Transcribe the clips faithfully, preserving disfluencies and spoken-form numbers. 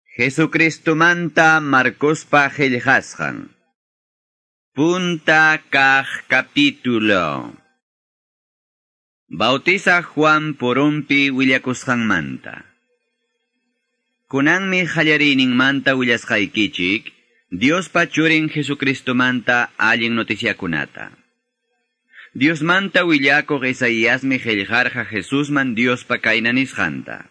Jesucristumanta Marcospa qillqasqan. Punta kaq capítulo. Bautiza Juan porunpi willakusqanmanta. Kunanmi qallariyninmanta willasqaykichik, Diospa churin Jesucristumanta allin noticiakunata. Diosmanta willakuq Isaíasmi qillqarqa Jesusman Diospa kayna nisqanta.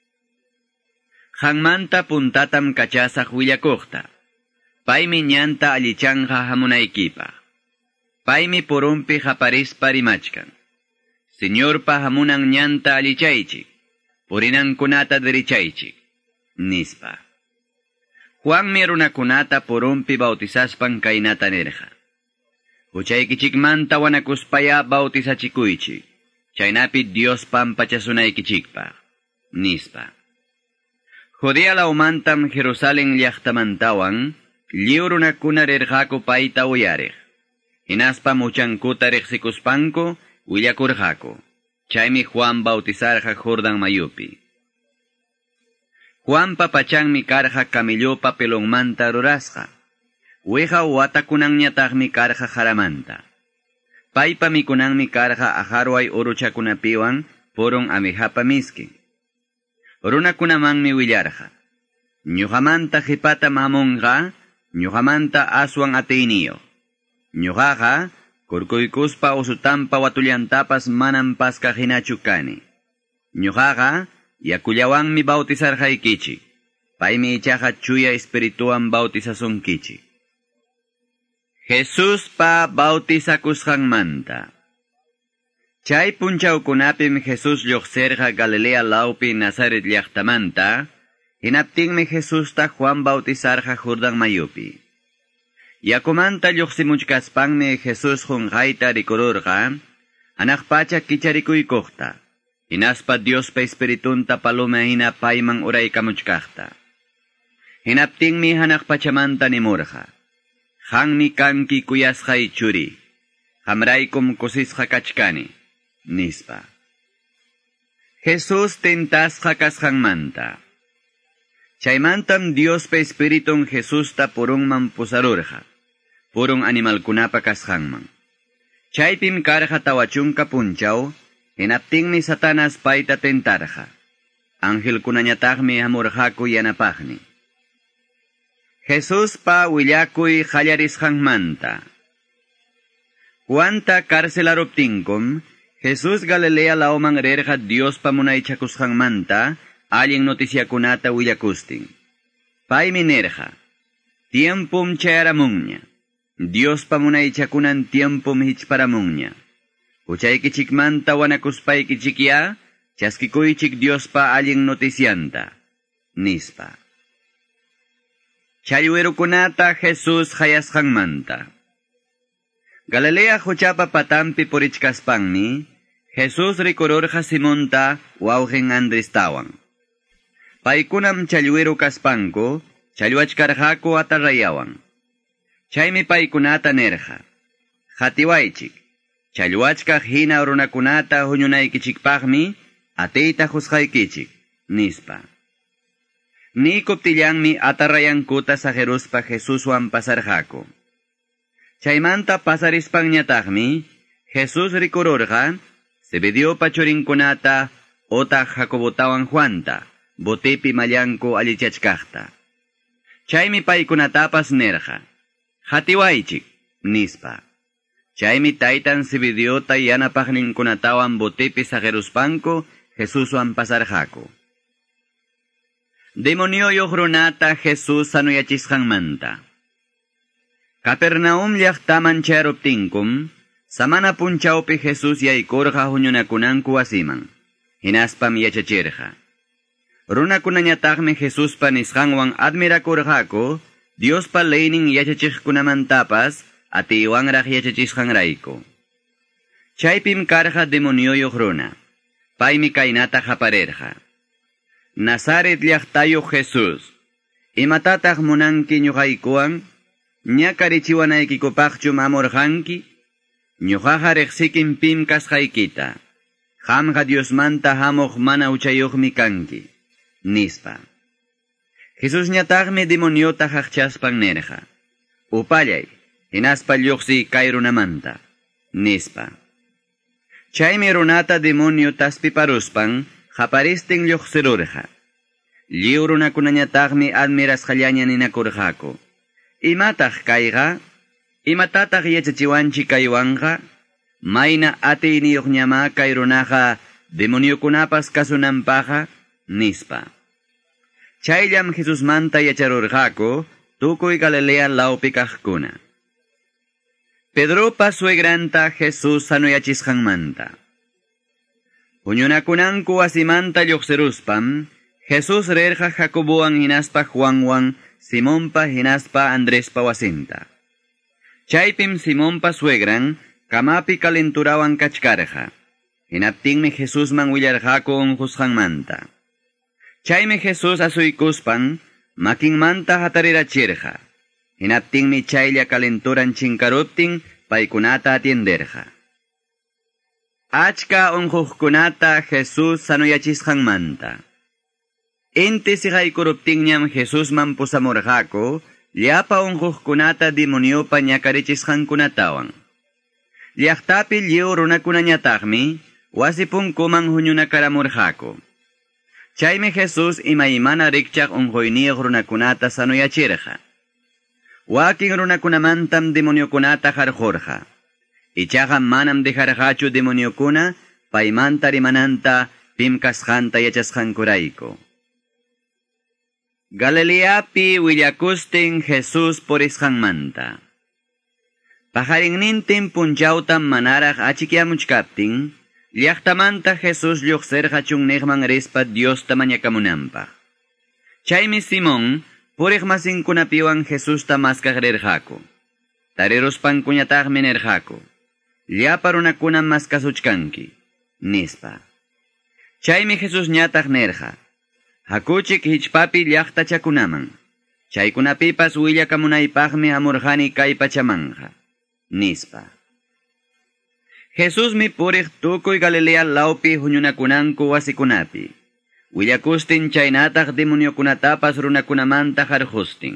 Qanmanta puntatam kachasaq willakuqta. Paymi ñanta allichanqa hamunaykipaq. Paymi porunpi qaparispa rimachkan. Señorpa hamunan ñanta allichaychik, purinankunata derichaychik, nispa. Juanmi runakunata porunpi bautizaspan kaynata nirqa. Huchaykichikmanta wanakuspaya bautizachikuychik, chaynapi Diospan pachasunaykichikpaq, nispa. Judea laumantam Jerusalén llaqtamantawan, lliw runakuna rirqaku payta uyariq. Hinaspa muchankuta riqsikuspanku, willakurqaku. Chaymi Juan bautizarqa Jordan mayupi. Juanpa pachanmi karqa camillopa pelonmanta rurasqa. Ueja watakunanñataqmi karqa jaramanta. Paypa mikunanmi karqa ajarway uruchakunapiwan purun amijapa miski. Runakunamanmi willarqa. Ñuqamanta qipata mamunqa, ñuqamanta aswan atiyniyo. Ñuqaqa, kurkuykuspa usutampa watullantapas manan pasqa hinachu kani. Ñuqaqa, yakullawanmi bautizarqaykichik. Paymi ichaqa chuya espirituwan bautizasunkichik. Jesuspa bautizakusqanmanta. Chay punchawkunapim Jesus lluqsirqa Galilea laupi Nazaret llaqtamanta, hinaptinmi Jesusta Juan bautizarqa Jordan mayupi. Yakumanta lluqsimuchkaspanmi Jesus qunqayta rikururqa, anaqpacha kicharikuykuqta, hinaspa Diospa espiritunta paloma hina payman uraykamuchkaqta. Hinaptinmi hanaqpachamanta nimurqa, qanmi kanki kuyasqay churi, qamraykum kusisqa kachkani, nispa. Jesus tentasqa kasqanmanta. Chaymantam Diospa espiritun Jesusta purunman pusarurqa, purun animalkunapa kasqanman. Chaypim karqa tawachunka punchaw, hinaptinmi Satanas payta tentarqa. Angelkunañataqmi hamurqaku yanapaqni. Jesuspa willakuy qallarisqanmanta. Juanta karcelaruptinkum, Jesus Galilea lauman rirqa Diospa munaychakusqanmanta, allin noticiakunata willakustin. Paymi nirqa, tiempum chayaramunña. Diospa munaychakunan tiempum hichparamunña. Huchaykichikmanta wanakuspaykichikya, chaskikuychik Diospa allin noticianta, nispa. Chaywirukunata Jesus hayasqanmanta. Galilea huchapa patampi purichkaspanmi, Jesus rikururqa Simonta wawqin Andrestawan. Paykunam challwiru kaspanku, challwachkarqaku atarrayawan. Chaymi paykunata nirqa, hatiwaychik, challwachkaq hina runakunata huñunaykichikpaqmi, atiyta husqaykichik, nispa. Nikuptillanmi atarrayankuta sajeruspa Jesuswan pasarqaku. Chaymanta pasarispanñataqmi, Jesus rikururqa, Zebediopa churinkunata, otaq Jacobotawan Juanta, botepi mallanku allichachkaqta. Chaymi paykunatapas nirqa, hatiwaychik, nispa. Chaymi taytan Zebediota yanapaqninkunatawan botepi sageruspanku, Jesuswan pasarqaku. Demonioyoq runata Jesus sanuyachisqanmanta. Capernaum llaqtaman chayaruptinkum, samana punchawpi Jesus yaykurqa huñunakunanku wasiman. Hinaspam yachachirqa. Runakunañataqmi Jesuspa nisqanwan admirakurqaku, Diospa leynin yachachiqkunamantapas atiywanraq yachachisqanrayku. Chaypim karqa demonioyoq runa. Paymi kaynata qaparirqa. Nazaret llaqtayuq Jesus, imatataq munanki ñuqaykuwan, ñakarichiwanaykikupaqchum amurqanki, ñuqaqa riqsikin pim kasqaykita, qamqa Diosmanta hamuq mana uchayuqmi kanki, nispa. Jesús ñataqmi demoniota haqchaspan nerja. Upallay, hinaspa lluqsi kay runamanta, nispa. Chaymi runata demonio taspiparuspan, haparistin lluqsirurja. Lliw runakunañataqmi admirasqallaña ninakurqaku. Imataq kayqa? Imatataq yachachiwanchi kaywanja? Mayna atiyniyuqñama kay runaqa demoniokunapas kasunampaqa? Nispa. Chayllam Jesusmanta yacharurqaku, tukuy Galilea lawpi kaqkuna. Pedropa suegranta Jesús sanuyachisqanmanta. Huñunakunanku wasimanta lluqsiruspam, Jesús rirqa Jacobowan hinaspa Juanwan, Simonpa hinaspa Andrespa wasinta. Chaypim Simonpa suegran, kamapi kalenturawan kachkarqa. Hinaptinmi Jesusman willarqaku unqusqanmanta. Chaymi Jesús asuykuspan, makinmanta hatarirachirqa. Hinaptinmi chaylla kalenturan chinkaruptin, paykunata atienderqa. Achka unquqkunata Jesús sanuyachisqanmanta. Inti siqaykuruptinñam Jesusman pusamurqaku, llapa unquqkunata demoniopa ñakarichisqankunatawan. Llaqtapi lliw runakunañataqmi, wasi punkuman huñunakaramurqaku. Chaymi Jesús imaymana rikchaq unquyniyuq runakunata sanuyachirqa. Wakin runakunamantam demoniokunata harqurqa. Ichaqa manam dejarqachu demoniokuna, paymanta rimananta pimkasqanta yachasqankurayku. Galileapi willakustin Jesús purisqanmanta. Pajarinnintin punchawtam manaraq achikyamuchkaptin, llaqtamanta Jesús lluqsirqa chunniqman rispa Diosta mañakamunanpaq. Chaymi Simón, puriqmasinkunapiwan Jesusta maskaq rirqaku. Tariruspankuñataqmi nirqaku. Llapa runakunam maskasuchkanki, nispa. Chaymi Jesús ñataq nirqa. Hakuchik hichpapi llaqtachakunaman. Chaykunapipas willakamunaypaqmi hamurqani kay pachamanja, nispa. Jesús mi puriq tukuy Galilea lawpi huñunakunanku wasikunapi. Willakustin chaynataq demoniokunatapas runakunamanta harqustin.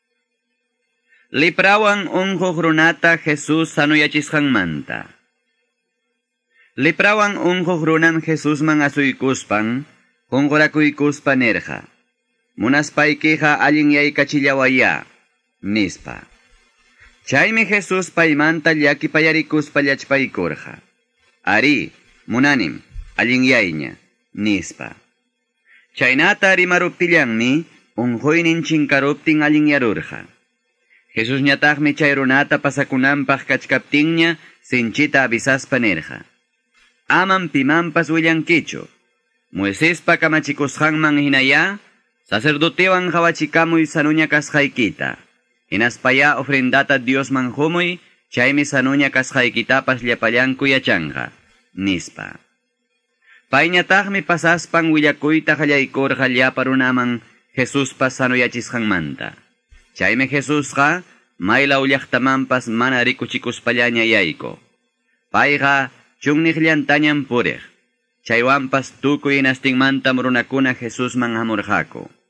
Liprawan unquq runata Jesús sanuyachisqanmanta. Liprawan unquq runam Jesúsman asuykuspan, qunqurakuykuspa nirqa. Munaspaykiqa allin yaykachillawaya, nispa. Chaymi Jesús paymanta llakipayarikuspa llachpaykurqa. Ari, munanim, allin yayña, nispa. Chaynata rimaruptillanmi, unquynin chinkaruptin allin yarurqa. Jesús ñataqmi chay runata pasakunanpaq kachkaptinña, sinchita avisaspa nirqa. Aman pimanpas willankichu. Moisespa kamachikusqanman hinaya, sacerdotewan hawachikamuy sanuña kasqaykita. Hinaspaya ofrendata Diosman humuy, chaymi sanuña kasqaykitapas llapallanku yachanqa, nispa. Payñataqmi pasaspan willakuyta qallaykurqa llapa runaman Jesuspas sanuyachisqanmanta. Chaymi Jesusqa maylaw llaqtamanpas mana rikuchikuspallaña yayko. Payqa chunniqllantañam puriq. Chaywanpas tukuy hinastinmantam runakuna Jesusman hamurqaku.